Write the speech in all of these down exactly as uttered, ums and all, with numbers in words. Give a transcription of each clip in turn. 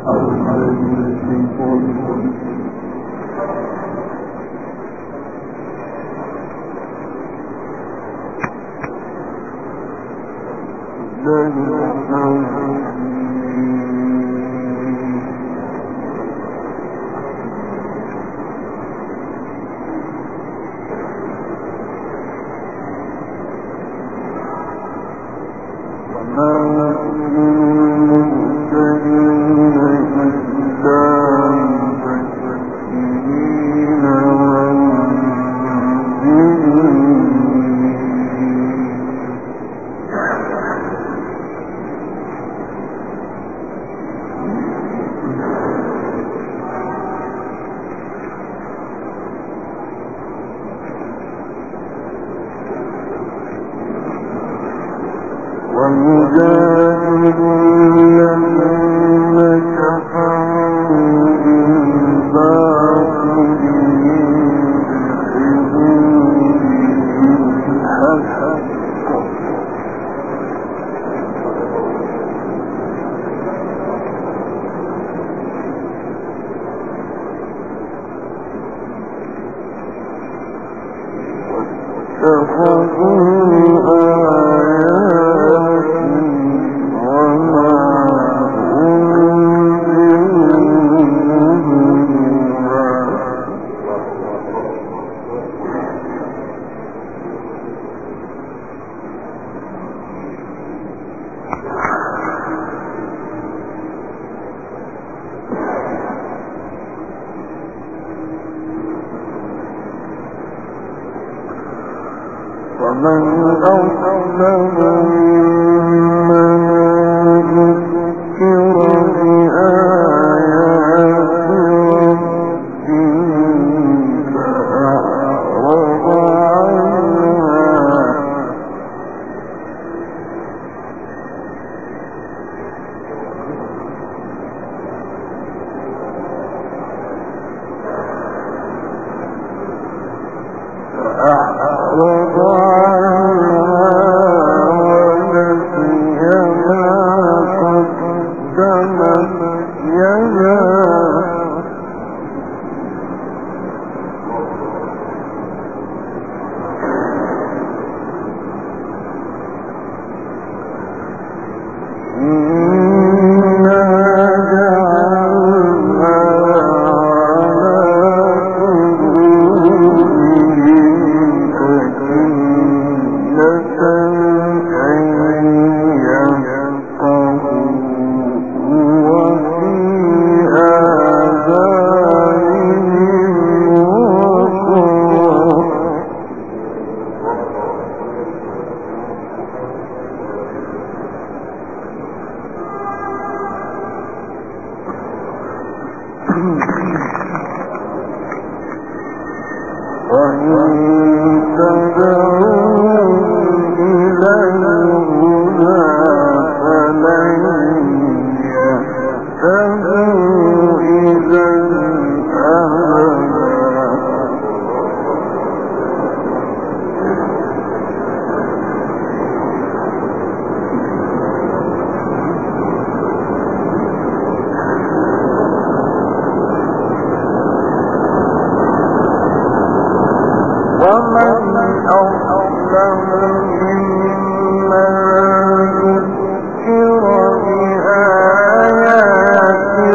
ومن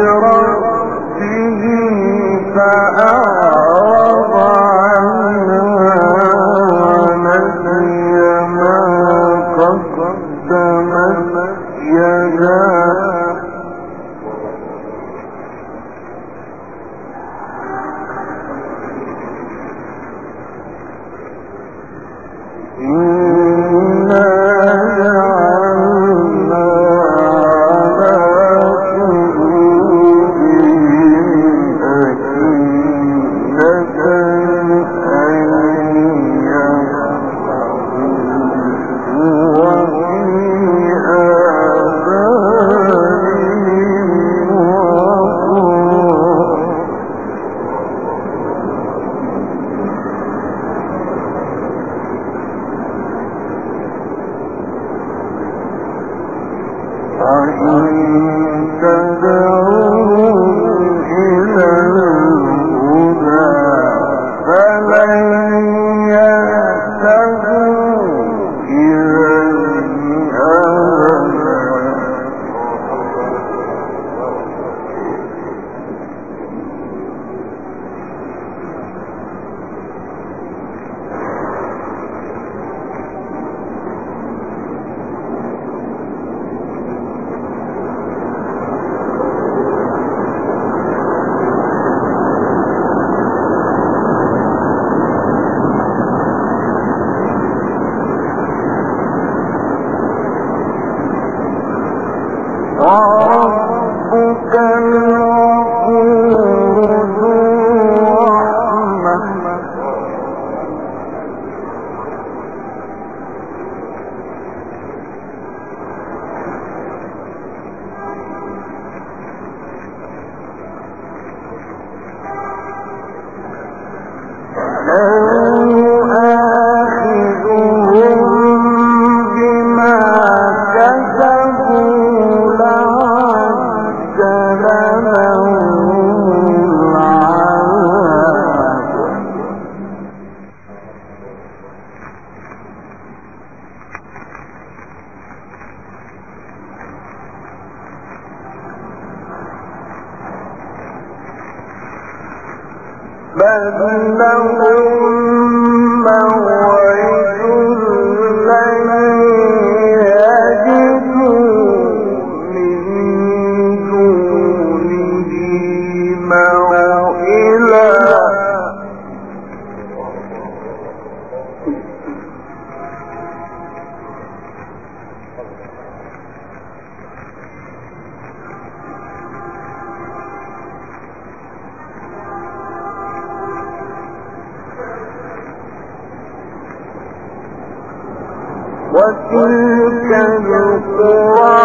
وتلك القرى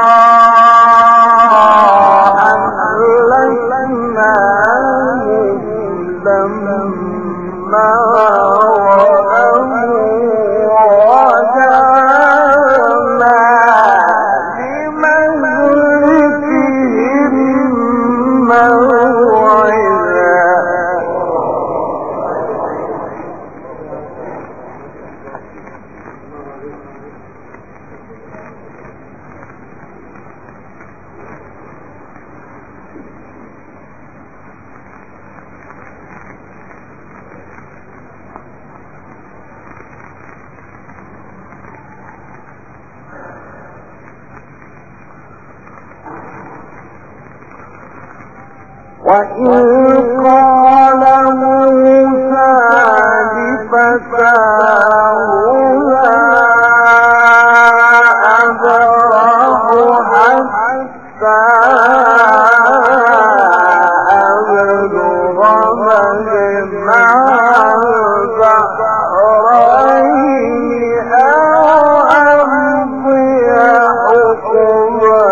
أهلكناهم لما ظلموا وجعلنا لمهلكهم موعدا. وإذ قال موسى لفتاه لا أبرح حتى أبلغ مجمع البحرين أو أمضي حقبا.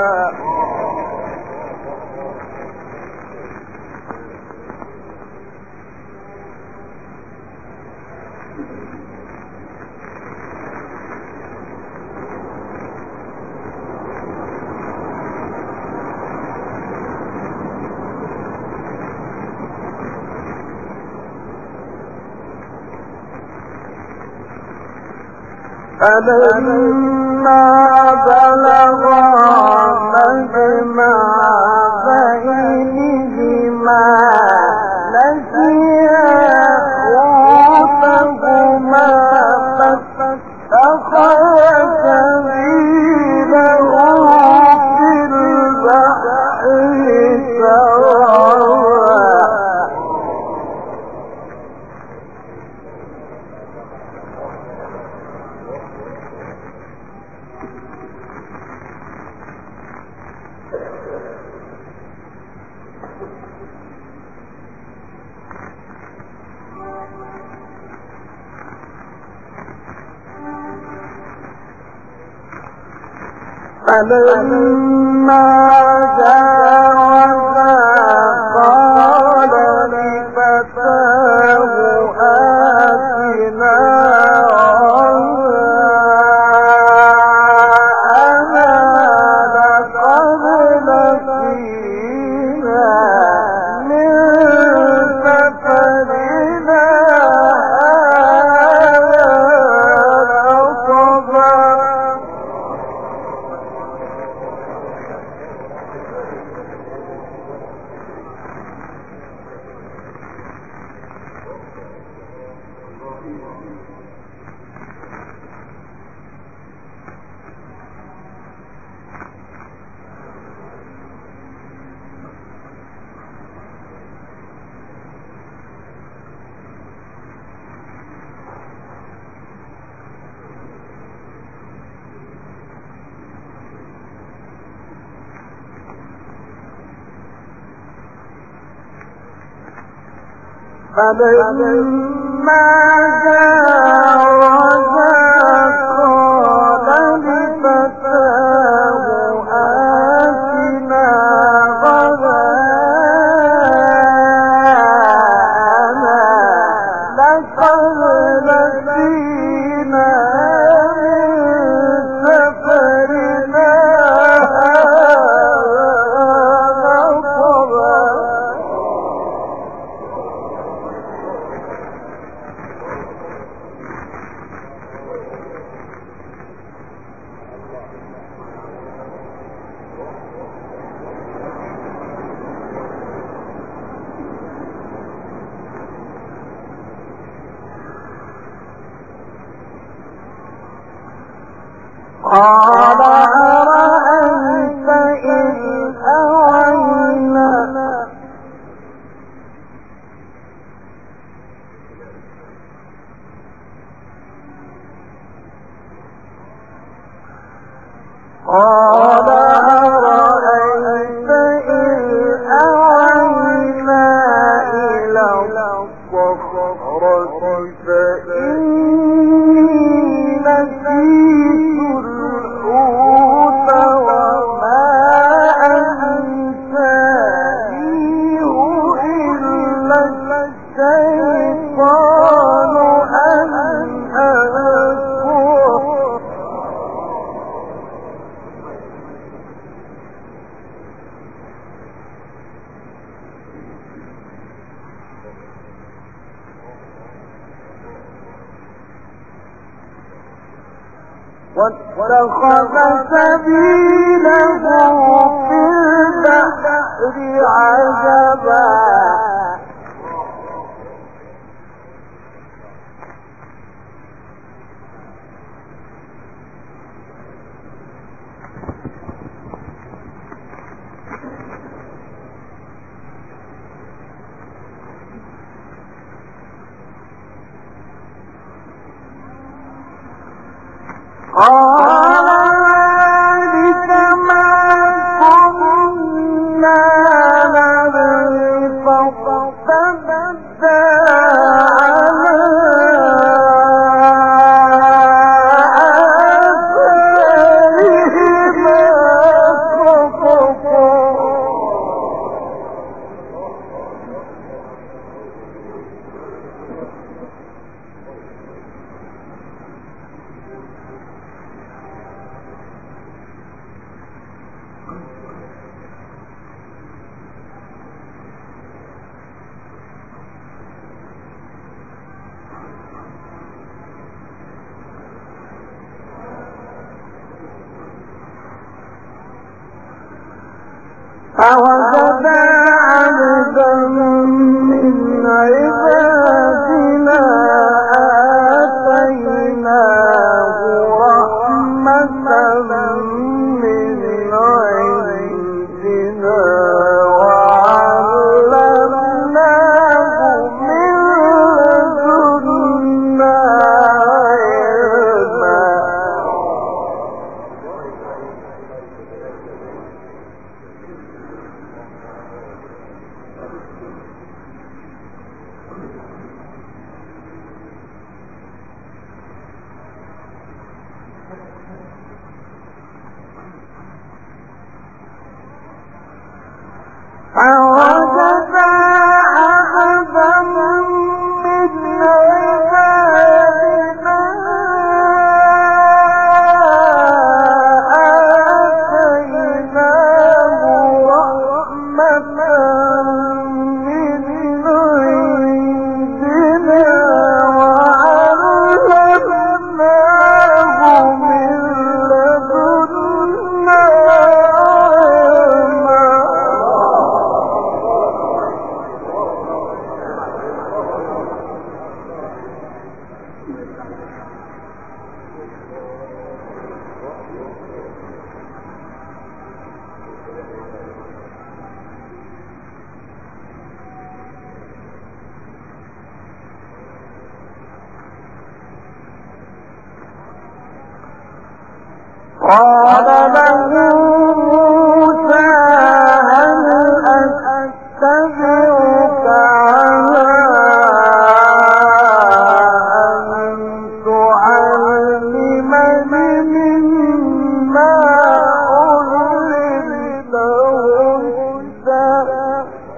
فلما بلغا مجمع بينهما نسيا حوتهما فاتخذ سبيله في البحر سربا. فلما جاوزا قال لفتاه آتنا غداءنا لقد لقينا من سفرنا هذا نصبا. فلما جاوزا قال لفتاه آتنا غداءنا لقد لقينا من سفرنا هذا نصبا. واتخذ سبيله في البحر عجبا فوجد عبدا من عبادنا آتيناه رحمة من عندنا وعلمناه من لدنا علما فوجد عبدا من عبادنا آتيناه رحمة من عندنا وعلمناه من لدنا قال له موسى هل أتبعك على أن تعلمني مما علمت رشدا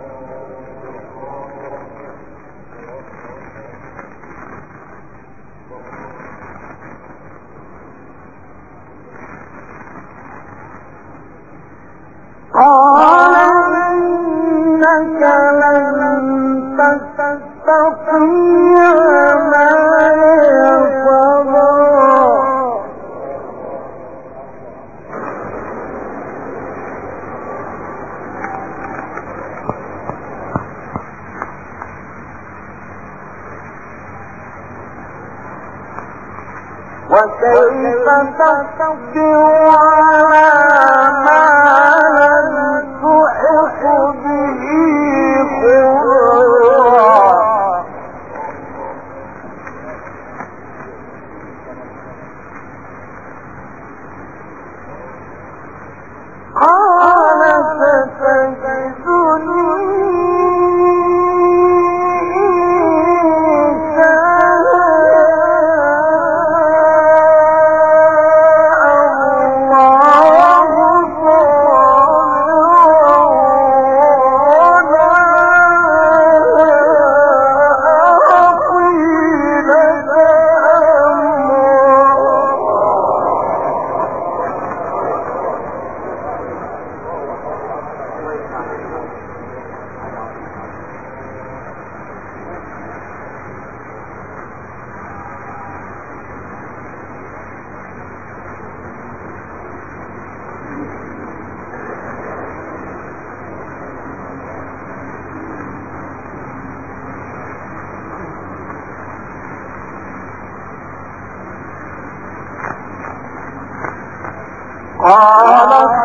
قال إنك لن تستطيع معي صبرا وكيف تصبر على ما لم تحط به خبرا قال ستجدني إن شاء الله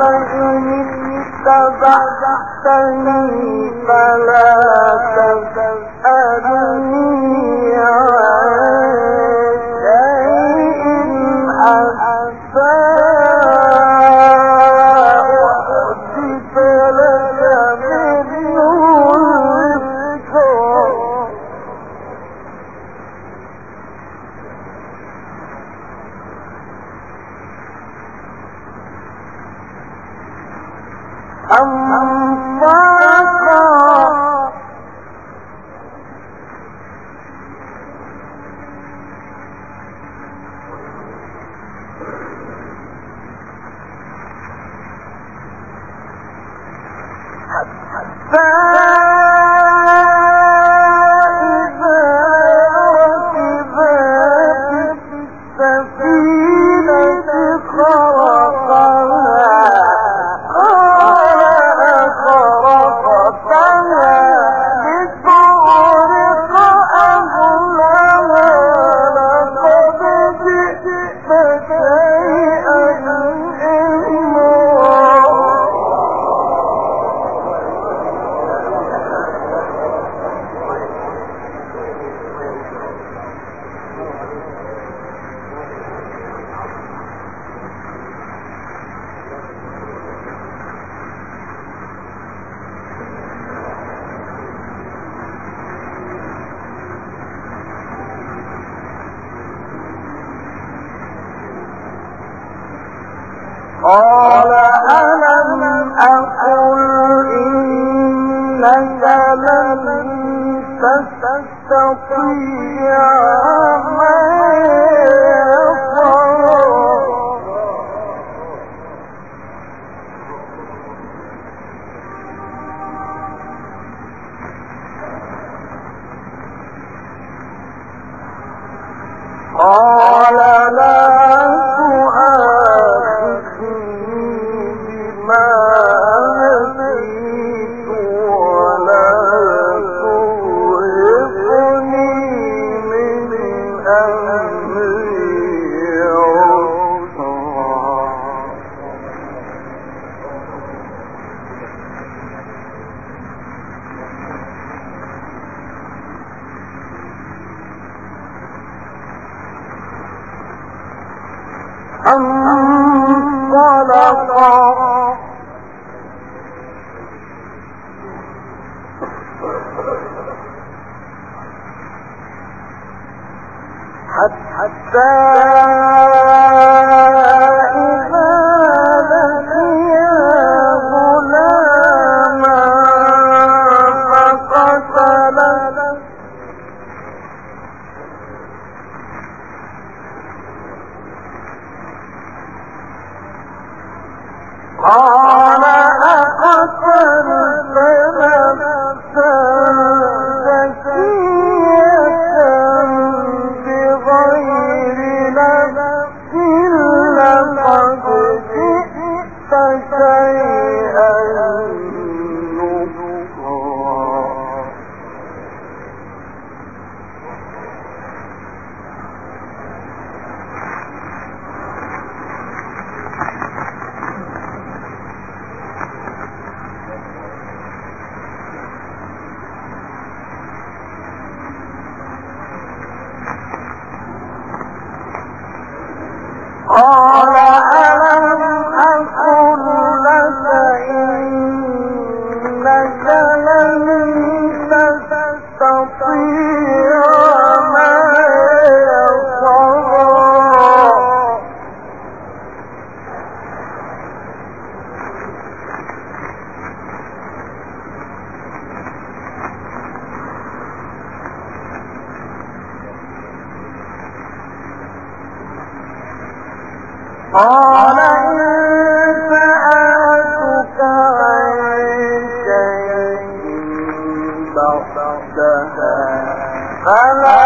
إن اتبعتني فلا تسألني عن شيء حتى أحدث لك منه ذكرا. قال ألم أقل إنك لن تستطيع معي صبرا. قال لا انطلقا حتى إذا لقيا غلاما فقتله قال أقتلت نفسا زكية بغير نفس لقد جئت شيئا نكرا. قال ألم أقل لك إنك لن تستطيع معي صبرا. قال إن سألتك عن شيء بعدها فلا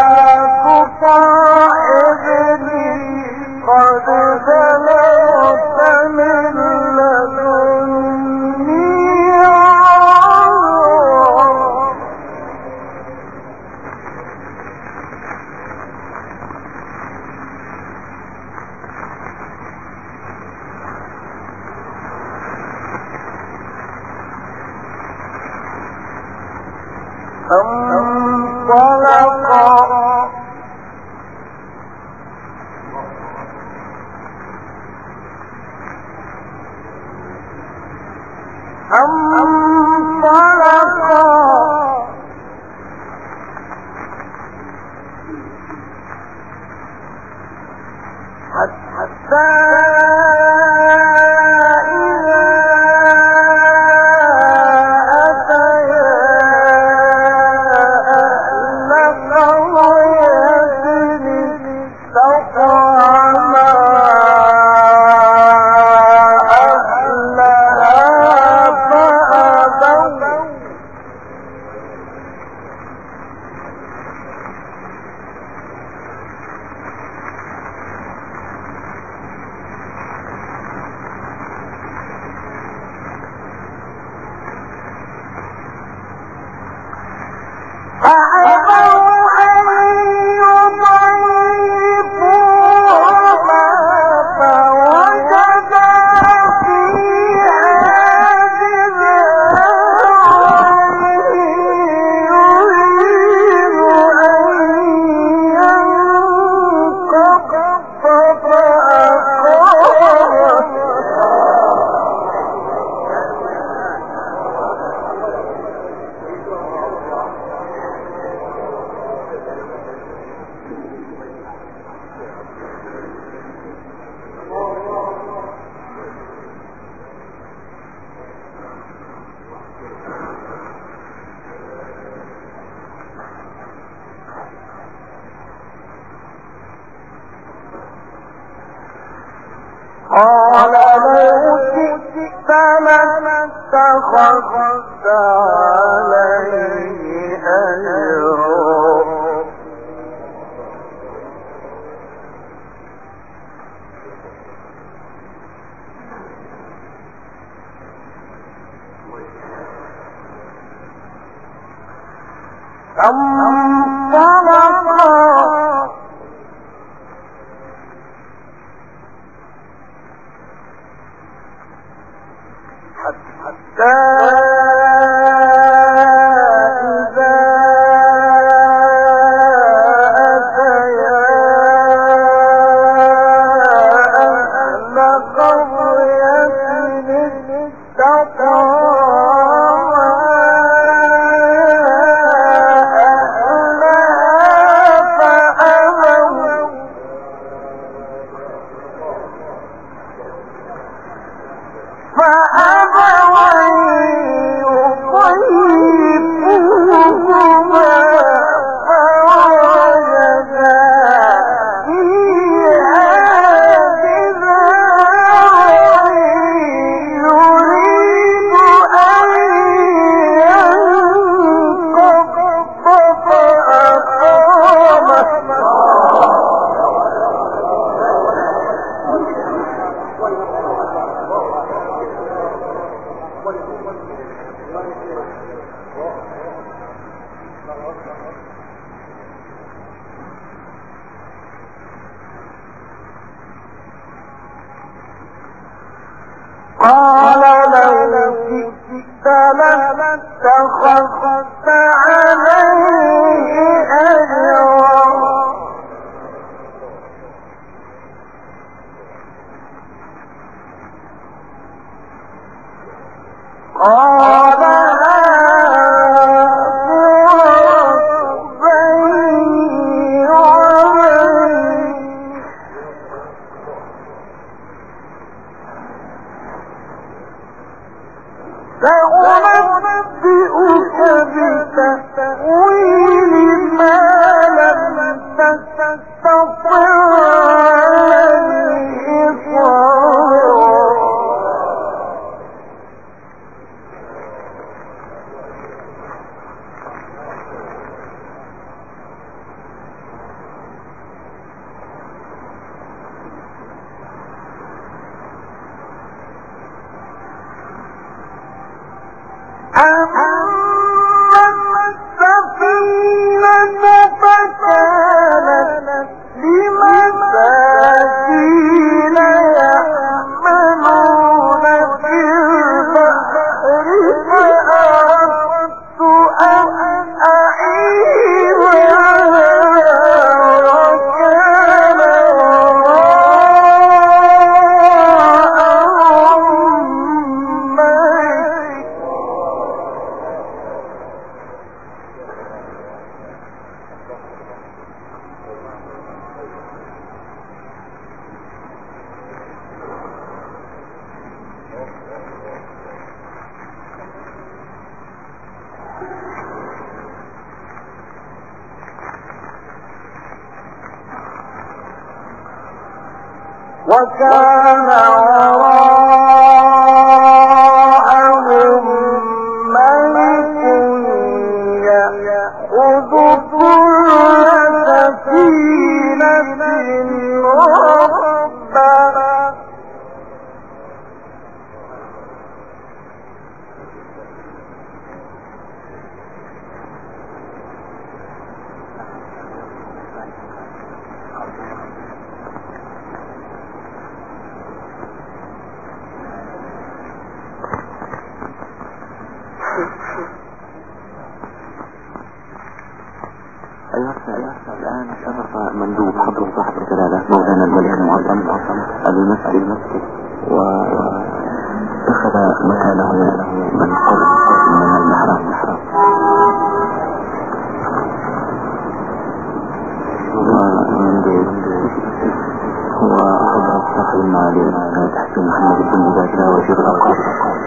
تصاحبني قد بلغت من لدني عذرا. قال لو شئت لاتخذت عليه أجرا فانطلقا حتى إذا أتيا أهل قرية استطاعا أهلها فأبوا قال لو شئت لاتخذت عليه أجرا قال سأنبئك بتأويل ما لم تستطع عليه صبرا فكانت لمساكين يعملون في البحر فأردت أن وكان وراءهم ملك يأخذ كل سفينة غصبا الآن شرف مندوب حضر صاحب الجلالة مولانا الولي المعظم المسجد واتخذ مكانه من قرب من المحراب هو حضر صاحب المعالي تحسين محمد بن باشا وزير الأوقاف.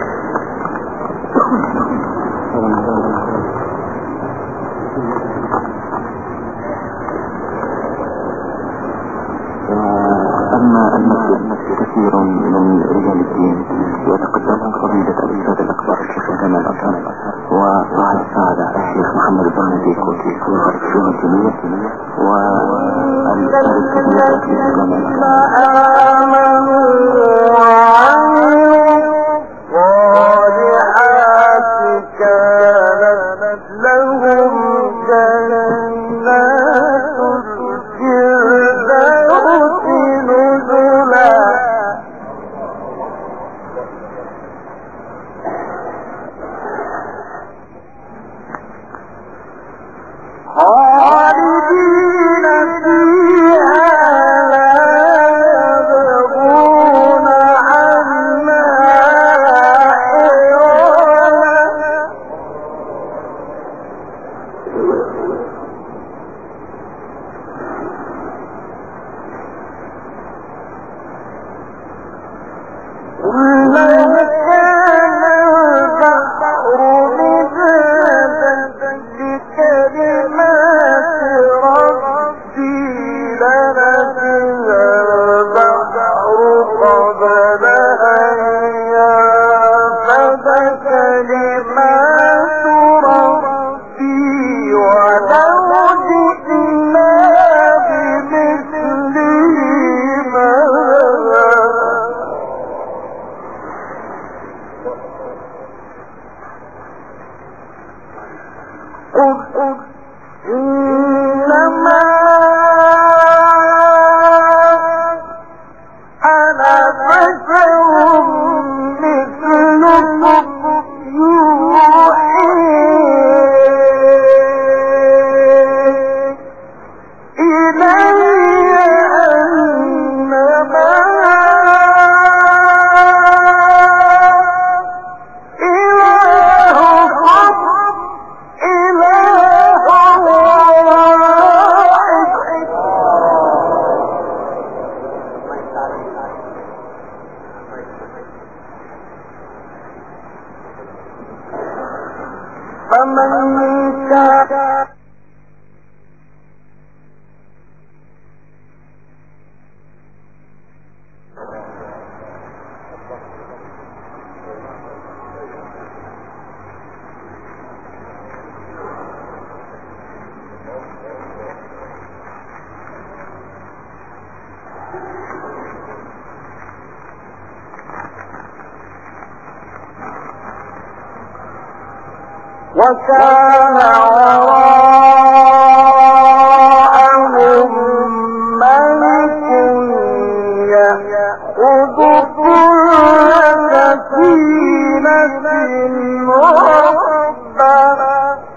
أما المسجد كثير من رجال الدين ويتقدم فضيلة الأستاذ الأكبر الشيخ جمال الأطهر وصاحب السعادة الشيخ محمد بن نبيك وشيخ الشؤون الدينية والأستاذ الكبير الشيخ جمال وكان وراءهم ملك يأخذ كل سفينة غصبا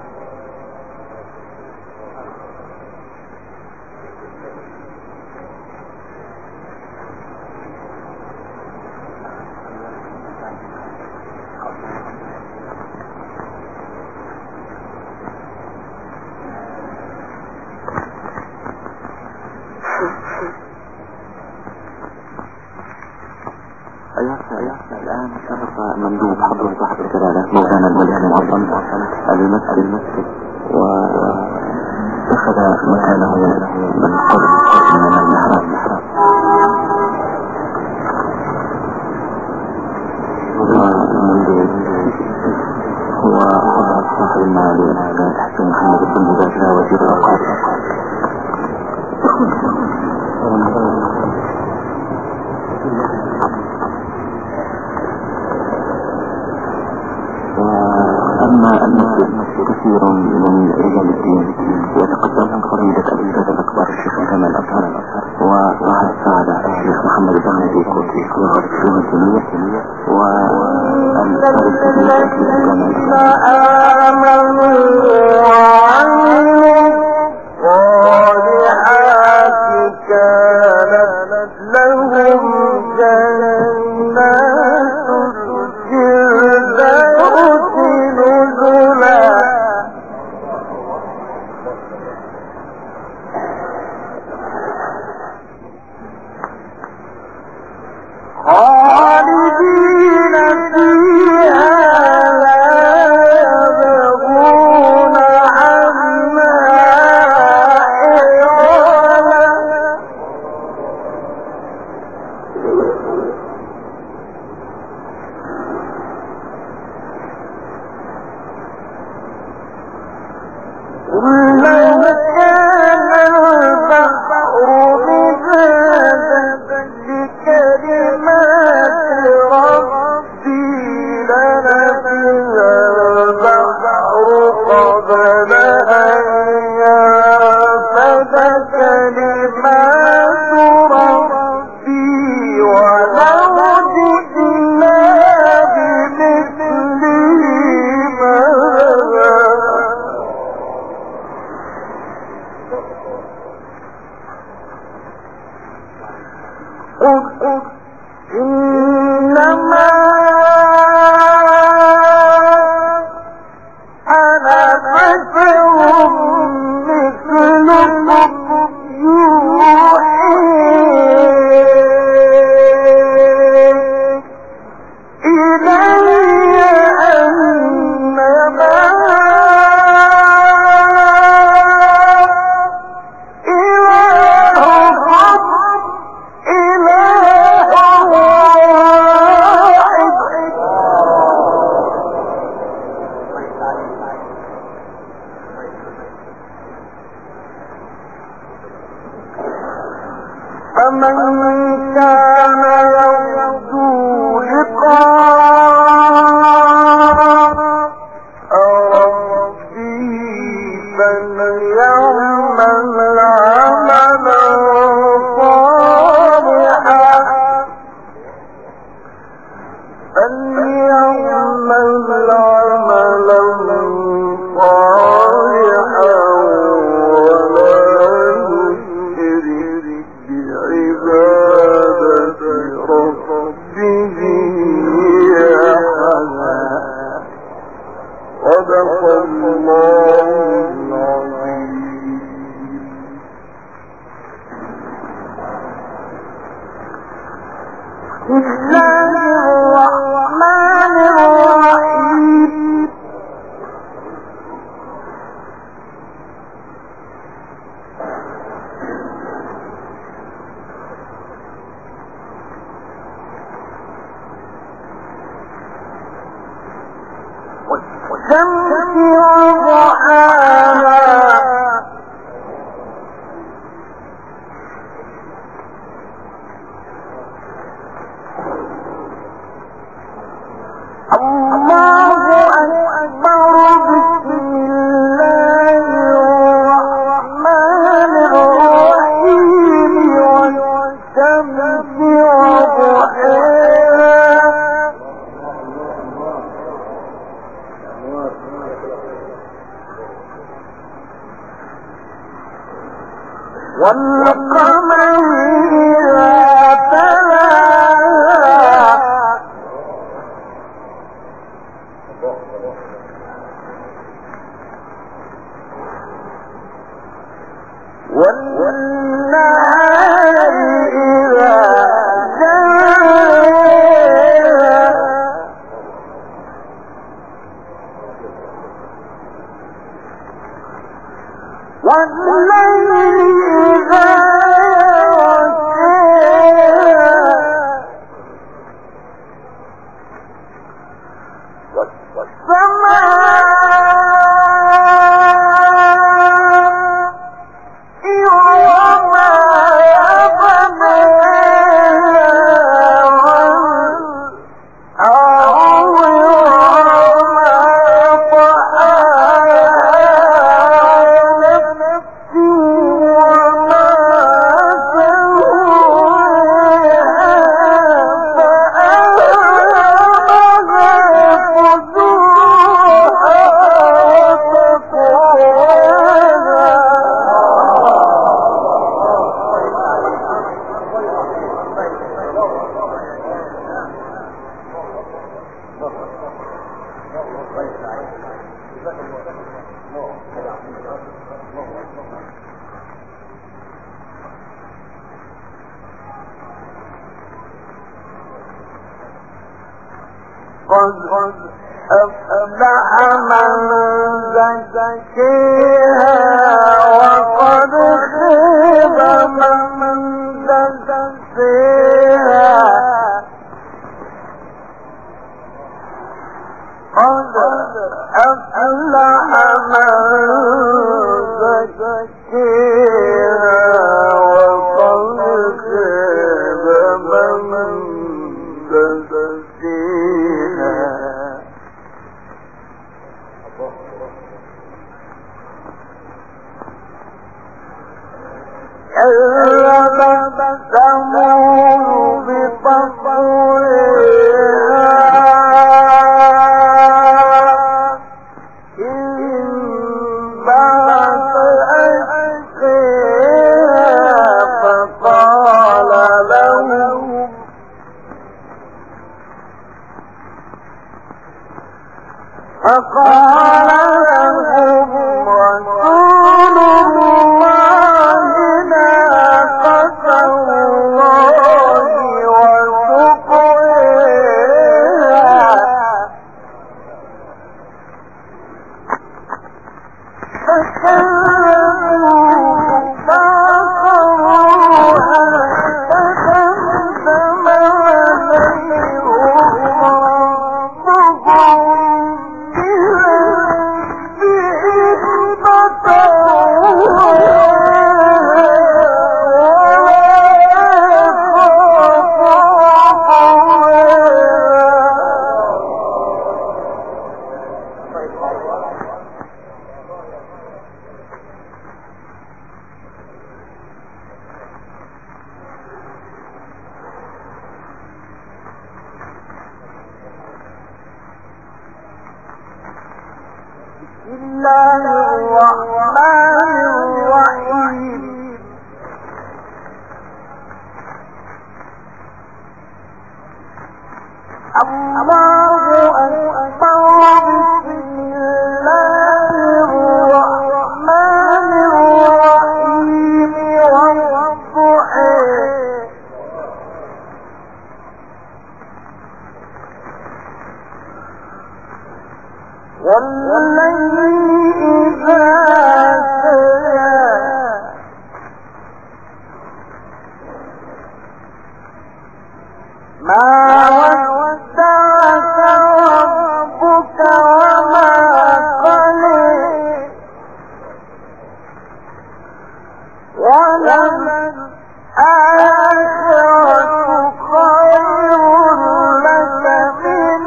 الآن شرف مندوب حضر صاحب الجلالة مولانا الولي المعظم المسجد واتخذ مكانه من قرب من المحراب وحضرت صاحب المعالي كانت حسن محمد بن باشا وزير الأوقاف. أما المسجد كثير من رجال الدين يتقدم فريدة الأستاذ الأكبر الشيخ كمال أطهر وصاحب السعادة الشيخ محمد بن نبيك وكيل وزارة الشؤون الدينية والأستاذ الكبير كمال آمنوا وعملوا الصالحات كانت لهم جنات الفردوس نزلا خالدين فيها لا يبغون عنها حولا قل لو كان البحر مدادا لكلمات ربي لنفذ البحر قبل أن ينفد كلمات ربي ولو جئنا بمثله مددا إنما أنا بشر مثلكم يوحي إلي أنما فمن كان يرجو لقاء ربه فليعمل عملا صالحا فليعمل عملا صالحا عبادة ربه أحدا. صدق الله العظيم. بسم الله الرحمن الرحيم. والشمس وضحاها الله أكبر. بسم الله الرحمن الرحيم. والشمس وضحاها والقمر إذا تلاها والنهار إذا جلاها والليل إذا يغشاها والسماء قد أفلح من زكيها وقد خاب من دساها قد أفلح من زكيها وقد خاب من دساها كذبت ثمود بطغواها إذ انبعث أشقاها فقال لهم فقال لهم رسول الله ناقة الله وسقياها فكذبوه فعقروها فدمدم عليهم ربهم بسم الله الرحمن الرحيم الله أكبر بسم الله الرحمن الرحيم والضحى والليل إذا سجى ما ودعك ربك وما قلى وللآخرة خير لك من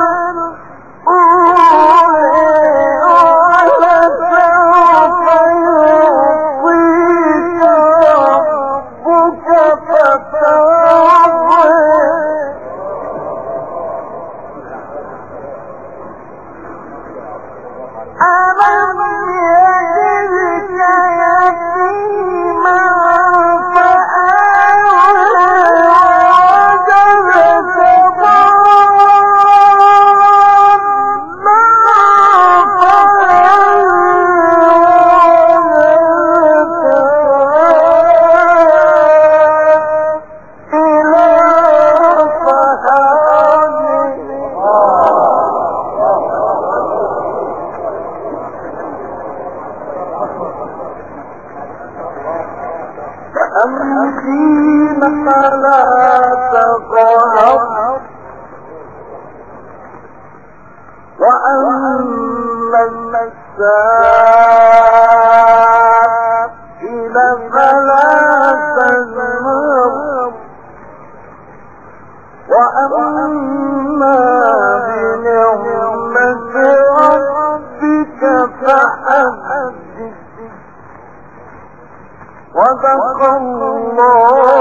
أمسين فلا تقهر وأما المسائل فلا تنهر وأما بنعمة ربك فحدث. صدق الله